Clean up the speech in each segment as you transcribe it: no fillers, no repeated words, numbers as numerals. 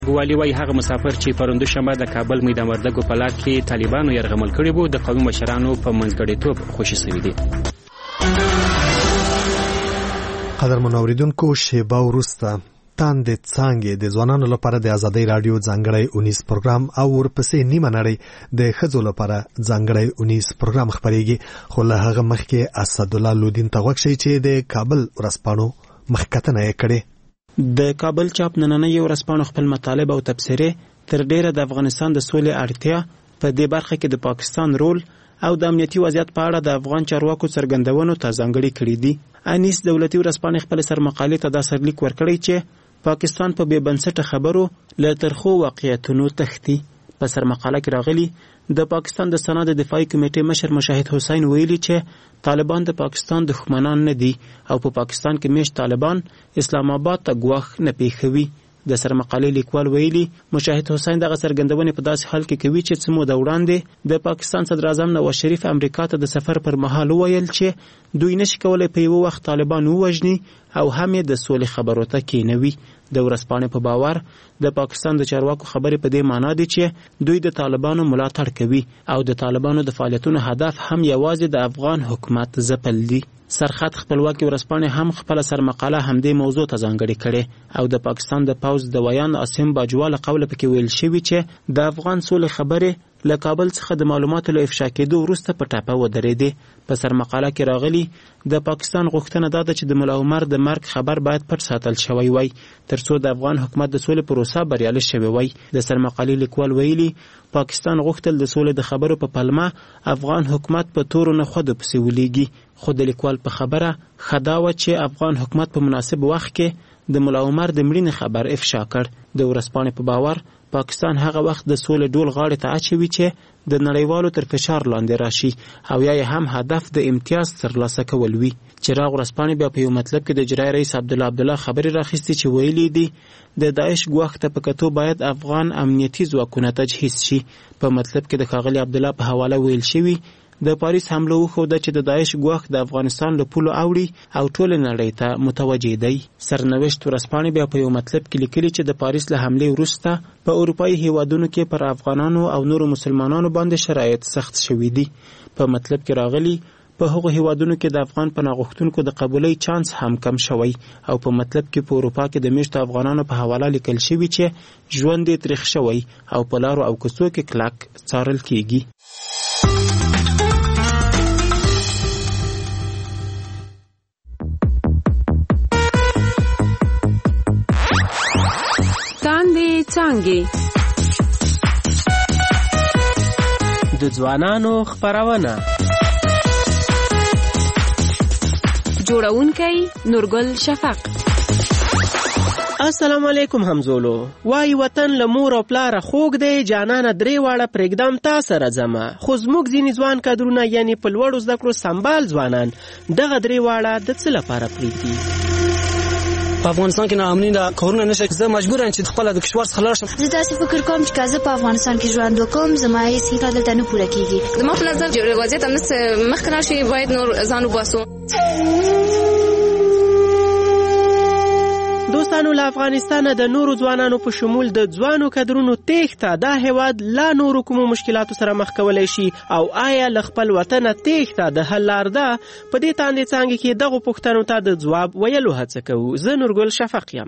ګوالي وايي هغه مسافر چې پروندو شنبه د کابل میدان وردګو په لار کې طالبانو یرغمل کړي وو د قومي مشرانو په منځګړیتوب خوشي شوي دي. قدرمنو اوریدونکو، شیبه وروسته تاندې څانګې د ځوانانو لپاره د ازادۍ رادیو ځانګړی 19 پروګرام او ورپسې نیمه نړۍ د ښځو لپاره ځانګړی 19 پروګرام خپرېږي. خو له هغه مخکې اسدالله لودین ته غوږ شئ چې د کابل ورځپاڼو مخکتنه یې کړې. د کابل چاپ نننۍ ورځپاڼو خپل مطالب او تبصرې تر ډیره د افغانستان د سولې اړتیا په دې برخه کې د پاکستان رول او د امنیتي وضعیت په اړه د افغان چارواکو څرګندونو ته ځانګړي کړي دي. انیس دولتي ورځپاڼې خپل سرمقالې ته دا سرلیک ورکړی چې پاکستان په بې بنسټه خبرو له ترخو واقعیتونو تښتي. په سرمقاله کې راغلي د پاکستان د سنا د دفاعي کمیټې مشر مشاهد حسین ویلي چې طالبان د پاکستان دښمنان نه دي او په پاکستان کې میشت طالبان اسلام آباد ته ګواښ نه پیښوي. د سرمقالې لیکوال ویلي مشاهد حسین دغه څرګندونې په داسې حال کې کوي چې څه موده وړاندې د پاکستان صدر اعظم نواز شریف امریکا ته د سفر پر مهال وویل چې دوی نشي کولای په یو وخت طالبان ووژني او هم یې د سولې خبرو ته کېنوي. د ورځپاڼې په باور د پاکستان د چارواکو خبرې په دې معنا دي چې دوی د طالبانو ملاتړ کوي او د طالبانو د فعالیتونو هدف هم یوازې د افغان حکومت ځپل دي. سرخط خپلواکي ورځپاڼې هم خپل سرمقاله همدې موضوع ته ځانګړې کړې او د پاکستان د پوځ د ویان عاصم باجوا له قوله پکې ویل شوي چې د افغان سولې خبرې له کابل څخه د معلوماتو له افشا کېدو وروسته په ټاپه ودرېدې. په سرمقاله کې راغلي د پاکستان غوښتنه دا ده چې د ملا عمر د مرګ خبر باید پټ ساتل شوی وای ترڅو د افغان حکومت د سولې پروسه بریالۍ شوې وای. د سرمقالې لیکوال ویلي پاکستان غوښتل د سولې د خبرو په پلمه افغان حکومت په تورو نه خود پسې ولېږي. خو د لیکوال په خبره خدا و چې افغان حکومت په مناسب وخت کې د ملا عمر د مړینې خبر افشا کړ. د ورځپاڼې په باور پاکستان هغه وخت د سولې ډول غاړې ته اچوي چې د نړیوالو تر فشار لاندې راشي او یا هم هدف د امتیاز ترلاسه کول وي. چراغ ورځپاڼې بیا په یو مطلب کې د اجرایي رئیس عبدالله خبرې راخیستې چې ویلي دي د داعش ګواښ ته په کتو باید افغان امنیتي ځواکونه تجهیز شي. په مطلب کې د ښاغلي عبدالله په حواله ویل شوي د پاریس حمله وښوده چې د داعش ګواښ د افغانستان له پولو اوړي او ټول نړۍ ته متوجه دی. سرنوشت ورځپاڼې بیا په یو مطلب کې لیکلي چې د پاریس له حملې وروسته په اروپایي هیوادونو کې پر افغانانو او نورو مسلمانانو باندې شرایط سخت شوي دي. په مطلب کې راغلي په هغو هیوادونو کې د افغان پناه غوښتونکو د قبولۍ چانس هم کم شوی او په مطلب کې په اروپا کې د میشتو افغانانو په حواله لیکل شوي چې ژوند یې تریخ شوی او په لارو او کوڅو کې کلک څارل کیږي. څانګې د ځوانانو خپرونه جوړونکی نورګل شفق. السلام علیکم همزولو. وای وطن له مور او پلار خوږ دی جانانه درې واړه پرېږدم تا سره ځمه. خو زموږ ځینې ځوان کادرونه یعنی په لوړو زده کړو سمبال ځوانان دغه درې واړه د څه لپاره پرېږدي؟ په افغانستان کې ناامني ده کارونه نشي زه مجبور یم چې خپل د کشور څخه لاړ شم. زه داسې فکر کوم چې زه په افغانستان کې ژوند وکم زما هیڅ هیله دلته نه پوره کیږي. زما په نظر چې وضعیت هم مخکې راشي باید نور ځان وباسو. دوستانو له افغانستانه د نورو ځوانانو په شمول د ځوانو کدرونو تېښته دا هیواد لا نورو کومو مشکلاتو سره مخ کولی شي او آیا له خپل وطنه تېښته د حل لار ده؟ په دې تاندې څانګې کې دغو پوښتنو ته د ځواب ویلو هڅه کوو. زه نورګل شفق یم.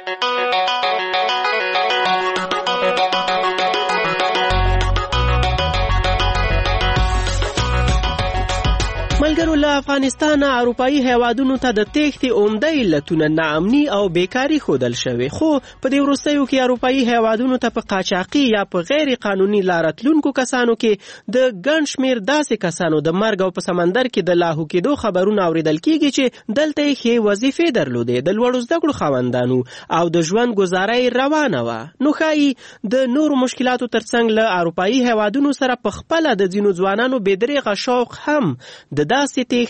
ملګرو له افغانستانه اروپایي هیوادونو ته د تېښتې عمده علتونه ناامني او بیکاري ښودل شوې، خو په دې وروستیو کې اروپایي هیوادونو ته په قاچاقي یا په غیر قانوني لاره تلونکو کسانو کې د ګڼ شمېر داسې کسانو د مرګ او په سمندر کې د لاهو کېدو خبرونه اورېدل کېږي چې دلته یې ښې وظیفې درلودې، د لوړو زده کړو خاوندانو او د ژوند ګزاره یې روانه وه. نو ښایي د نورو مشکلاتو ترڅنګ له اروپایي هیوادونو سره په خپله د ځینو ځوانانو بې دریغه شوق هم د داسې تېښتې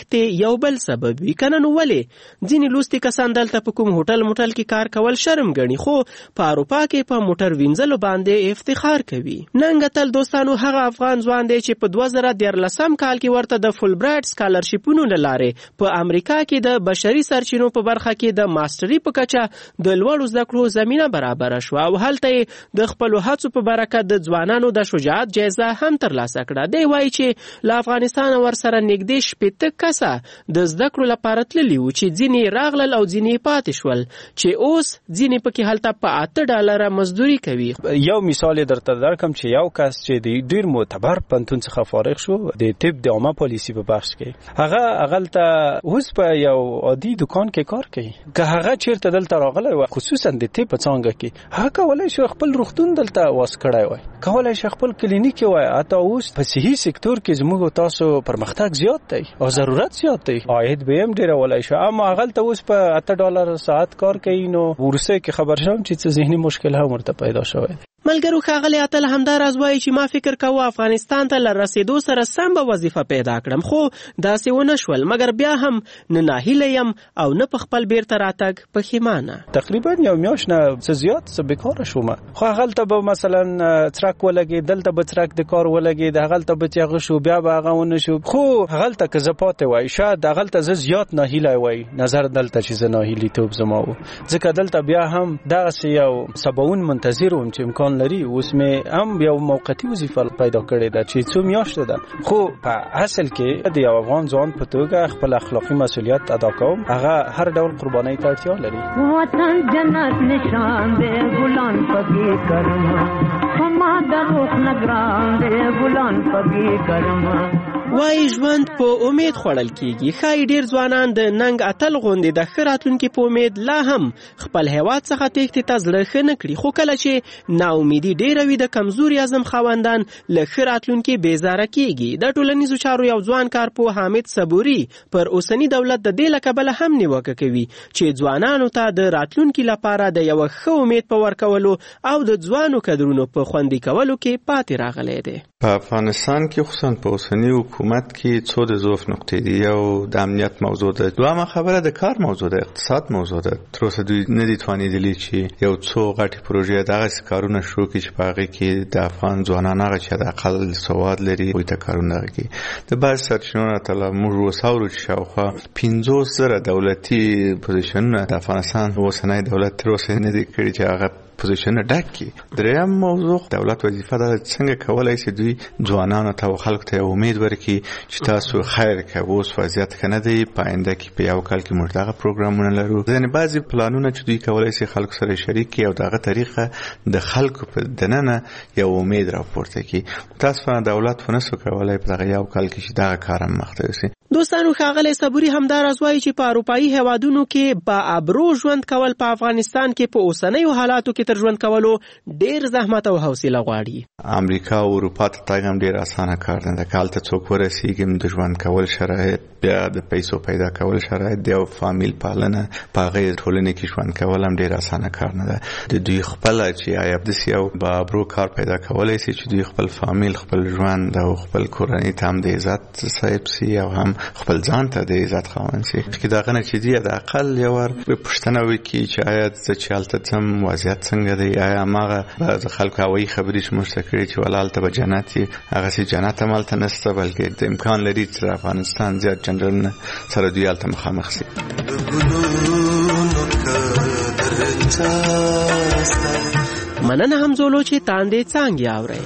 تېښتې یو بل سبب وي. کنه نو ولې ځینې لوستي کسان دلته په کوم هوټل کې کار کول شرم ګڼي، خو په اروپا کې په موټر وینځلو باندې افتخار کوي. نن تل دوستانو هغه افغان ځوان دی چې په 2013 کال کې ورته د فول برایټ سکالرشیپونو له لارې په امریکا کې د بشري سرچینو په برخه کې د ماستري په کچه د لوړو زده کړو زمینه برابره شوه او هلته د خپلو هڅو په برکت د ځوانانو د شجاعت جایزه هم ترلاسه کړه. دی وایي چې له افغانستان ورسره نږدې 80 کسه د زده کړو لپاره تللي وو چې ځینې راغلل او ځینې پاتې شول چې اوس ځینې پکې هلته په $8 مزدوري کوي. یو مثال درته درکم چې یو کس چې د ډیر معتبر پوهنتون څخه فارغ شو د طب د عامه پالیسي په بخش کې، هغه اغلته اوس په یو عادي دکان کې کار کوي. که هغه چیرته دلته راغلی و خصوصا د طب په څانګه کې، هغه کولای شي خپل روغتون دلته واس کړای وای، کولای شي خپل کلینیک وای. حتی اوس په صحي سکتور کې زموږ تاسو پرمختګ زیات دی او ضرورت زیات دی، عاید به هم ډیر ولای شي. اما اغلته اوس په $8 ساعت کار کوي. نو ورسه کې خبر شوم چې ذهني مشکل هم ورته پیدا شوی. ملګرو ښاغلی اتل همدا راز وایي چې ما فکر کوه افغانستان ته له رسېدو سره سم به وظیفه پیدا کړم، خو داسې ونه شول. مګر بیا هم نه ناهیله یم او نه په خپل بیرته راتګ پښیمانه. تقریبا یو میاشت نه څه زیات څه بیکاره شوم. خو هغلته به مثلا څرک ولګي، دلته به څرک د کار ولګي، د هغلته به چې هغه شو بیا به هغه ونه شو. خو هغلته که زه پاتې وای شاید هغلته زه زیات ناهیله وای نظر دلته چې زه ناهیلیتوب زما و، ځکه دلته بیا هم دغسې یو سباون منتظر وم چې امکان لري اوس مې هم یو موقتی وظیفه پیدا کړې ده چې څو میاشتې ده. خو په اصل کې د یو افغان ځوان په توګه خپل اخلاقي مسؤلیت ادا کوم. هغه هر ډول قربانۍ ته اړتیا لري. وطن جنت نشان دی ګلان پکې کرم، هما د روح نگران دی ګلان پکې کرم. وای ژوند په امید خوړل کیږي. ښایي ډیر ځوانان د ننګ اتل غوندې د ښه راتلونکي په امید لا هم خپل هیواد څخه تېښتې ته زړه ښه نه کړي. خو کله چې ناامیدي ډیره وي د کمزوري عزم خاوندان له ښه راتلونکي بیزاره کیږي. د ټولنیزو چارو یو ځوان کارپوه حامد صبوري پر اوسني دولت د دې له کبله هم نیوکه کوي چې ځوانانو ته د راتلونکي لپاره د یو ښه امید په ورکولو او د ځوانو کدرونو په خوندي کولو کې پاتې راغلی دی. په افغانستان کې خصوصا په اوسني حکومت کې څو د ضعف نقطې دي. یو د امنیت موضوع ده، دویمه خبره د کار موضوع ده، اقتصاد موضوع ده. تر اوسه دوی نه دي توانېدلي چې یو څو غټې پروژې دغسې کارونه شروع کړي چې په هغې کې د افغان ځوانان هغه چې د اقل سواد لري هغوی ته کارونه کوي. د بعضې سرچینو نه تله موږ اوس اورو چې شاوخوا 50,000 دولتي پوزیشنونه د افغانستان اوسنی دولت تر اوسه نه دي کړي چې هغه پوزیشن ډک کی. دریم موضوع دولت وظیفه ده څنګه کولای شي دوی ځوانانو ته او خلکو ته امید ورکړي چې تاسو خیر کوئ. اوس وضعیت ښه نه دی، په آینده کې په یو کال کې موږ دغه پروګرامونه لرو. ځینې بعضې پلانونه چې دوی کولای شي خلکو سره شریک کړي او دغه طریقه د خلکو په دننه یو امید راپورته کړي. متاسفانه دولت ونسو کولای په دغه یو کال کې چې دغه کار هم مخته یوسي. دوستانو ښاغلی صبوري همدا راز وایي چې په اروپایي هیوادونو کې با ابرو ژوند کول په افغانستان کې په اوسنیو حالاتو کې تر ژوند کولو ډیر زحمت او حوصله غواړي. امریکا او اروپا ته تګ هم ډیر اسانه کار نه ده. که هلته څوک ورسېږي د ژوند کول شرایط، بیا د پیسو پیدا کول شرایط دی او فامیل پالنه په هغې ټولنې کې ژوند کول هم ډیر اسانه کار نه ده. د دوی خپله چې آیا داسې یو با ابرو کار پیدا کولی شي چې دوی خپل فامیل، خپل ژوند او خپل کورنۍ ته هم د عزت صاحب سي او هم خپل ځان ته د عزت خاوند شي. چې دغه نه چې دی د اقل یو ور پوښتنه وکړي چې آیا زه چې هلته ځم وضعیت څنګه دی، آیا هماغه بعضې خلکو هوایي خبرې چې موږ ته کړي چې ولا هلته به جنت وي، هغسې جنت هم هلته نشته، بلکې د امکان لري چې د افغانستان زیات جنرالونه سره دوی هلته مخامخ شي. مننه همزولو چې تاندې څانګې اورئ.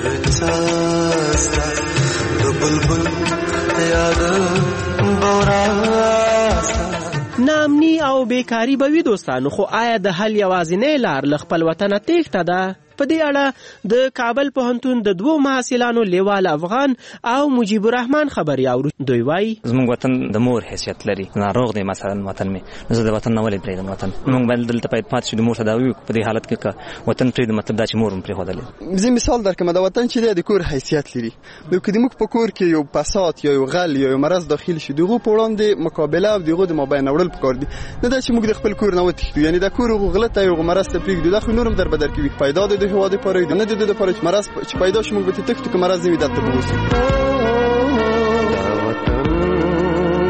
ناامني او بیکاری به وي دوستانو، خو آیا د حل یوازینۍ لار له خپل وطنه تېښته ده؟ په دې اړه د کابل پوهنتون د 2 محصلانو لیوال افغان او مجیب الرحمن خبري اورو. دوی وایي زموږ وطن د مور حیثیت لري، ناروغ دی مثلا وطن مې، زه د وطن نه ولې پرېږدم وطن. موږ باید دلته باید پاتې شو، د مور تداوي په دې حالت کې که وطن پرېږدو مطلب دا چې مور هم پرېښودلی. زه مثال درکړم، د وطن چې دی د کور حیثیت لري. نو که موږ په کور کې یو فساد یا یو غل یا یو مرض داخل شي، دغه په وړاندې مقابله او دغه د مابین وړل پکار دي. نه دا چې موږ د خپل کور نه وتښتو، یعنی د کور غلطه یو مرض ته پرېږدو، دا خو نور هم در بدر کوي. پیدا د هیواد لپاره نه د لپاره چې مرض چې پیدا شي موږ به تښتو، که مرض نه وي دلته به اوسو.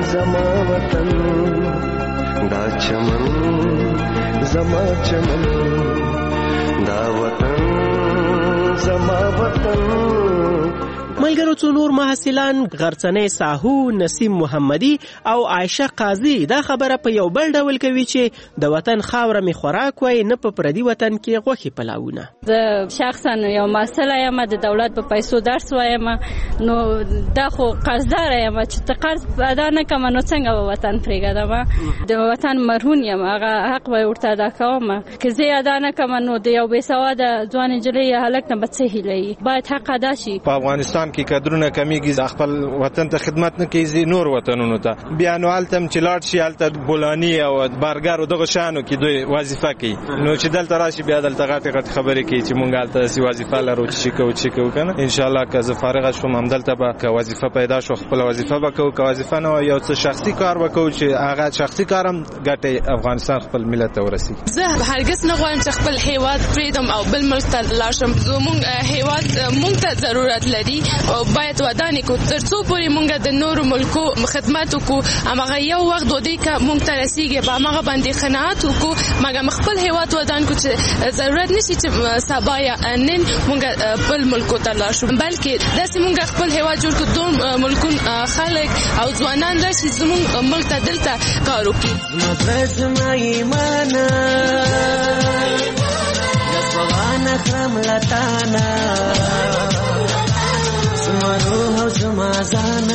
زما وطن دا چمن زما چمن دا وطن زما وطن. ملګرو څو نور محصلان غرڅنۍ ساهو، نسیم محمدي او عائشه قاضي دا خبره په یو بل ډول کوي چې د وطن خاوره می خوراک وای نه په پردي وطن کې غوښې پلاونه. زه شخصا یو محصله یم، د دولت په پیسو درس وایم، نو دا خو قرضدار یم چې ته قرض ادا نه کوم نو څنګه به وطن پرېږدم؟ د وطن مرهون یم، هغه حق به ورته ادا کوم. که زه ادا نه کوم نو د یو بې سواده ځوان نجلۍ یا هلک نه به څه هیله باید حق ادا شي. په افغانستان کې کډرونه کمیږي، خپل وطن ته خدمت نه کوي، نور وطنونو ته بیا نو هلته چې لاړ شي هلته بولاني او بارګر او دغه شانو کې دوی وظیفه کوي، نو چې دلته راشي بیا دلته غټ خبرې کوي چې مونږ هلته داسې وظیفه لرو چې کوو کنه. انشاءالله که زه فارغه شوم همدلته به که وظیفه پیدا شو خپل وظیفه به کوو، که وظیفه نه یو څه شخصي کار به کوو چې هغه شخصي کارم ګټې افغانستان خپل ملت ته ورسېږي. زه هرګز نه غواړم چې خپل هیواد پرېږدم او بل ملک ته لاړ شم. زموږ هیواد مونږ ته ضرورت لري او باید ودانې کو تر څو پورې مونږ د نورو ملکو خدمت وکړو. هماغه یو وخت ودی که مونږ ته رسیږي په هماغه باندې قناعت وکړو، مګر خپل هیواد ودان کو چې ضرورت نشي چې سبا یا نن مونږ بل ملکو ته لاړ شو، بلکې داسې مونږ خپل هیواد جوړ کړو دوه ملکون خلک او ځوانان راشي زموږ ملک ته دلته کار وکړي. زما ایمان دفغان اخرم لتانا زما روح او زما زانا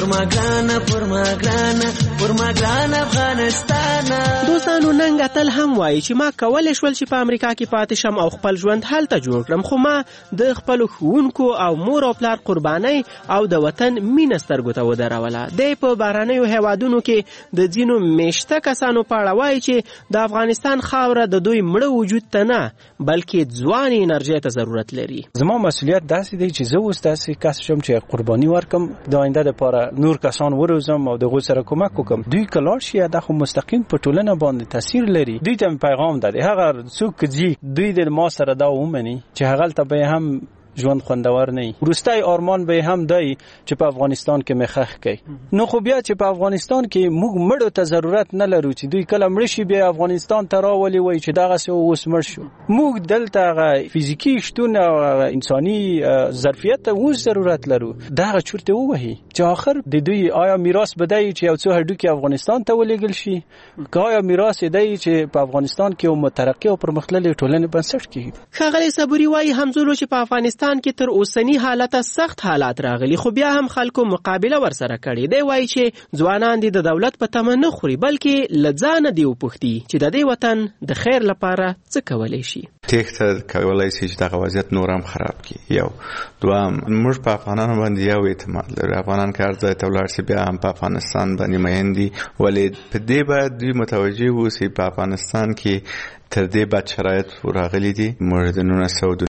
پرماګران افغانستان. دوستانو ننګ اتل هم وایي چې ما کولای شول چې په امریکا کې پاتې شم او خپل ژوند هلته جوړ کړم، خو ما د خپلو ښوونکو او مور او پلار قربانۍ او د وطن مینه سترګو ته ودروله. دی په بهرنیو هیوادونو کې د ځینو میشته کسانو په اړه وایي چې د افغانستان خاوره د دوی مړه وجود ته نه بلکې ځوانې انرژۍ ته ضرورت لري. زما مسؤلیت داسې دی چې زه اوس داسې کس شم چې قرباني ورکم د آینده لپاره نور کسان وروزم او دغه سره کومک وکم. دوی کلار شي دا خو مستقیم په ټولنه باندې تاثیر لري. دوی ته پیغام ده هغه څوک چې دوی د ما سره دا ومني چې هغه ته به هم ژوند خوندور نه وي. وروستی آرمان به هم دی چې په افغانستان کې مخخ کوي. نو خو بیا چې په افغانستان کې موږ مړو ته ضرورت نه لرو چې دوی کله مړ شي بیا افغانستان ته راولي وای چې دغه څه اوس مړ شو. موږ دلته فزیکی شتون او انساني ظرفیت ته اوس ضرورت لرو. دغه چورته وایي چې آخر د دوی آیا میراث بدای چې یو څو هډوکي افغانستان ته ولېږل شي، که آیا میراث دی چې په افغانستان کې یو مترقي او پرمختللې ټولنې بنسټ کیږي. ښاغلی صبوري وایي همزولو چې په افغانستان کې تر اوسنی حالت سخت حالات راغلي خو بیا هم خلکو مقابله ورسره کړي. دی وایي چې ځوانان دي د دولت په تمه نه خوري بلکې له ځانه دی وپوښتي چې د دې وطن د خیر لپاره څه کولی شي. تېښته کولی شي چې دغه وضعیت نور هم خراب کړي. یو دوام موږ په افغانانو باندې یو اعتماد لرو. افغانان که هر ځای ته ولاړ شي بیا هم په افغانستان باندې مین دي، ولې په دې باید دوی متوجه واوسي په افغانستان کې تر دې بد شرایط راغلي دي. موږ د 1992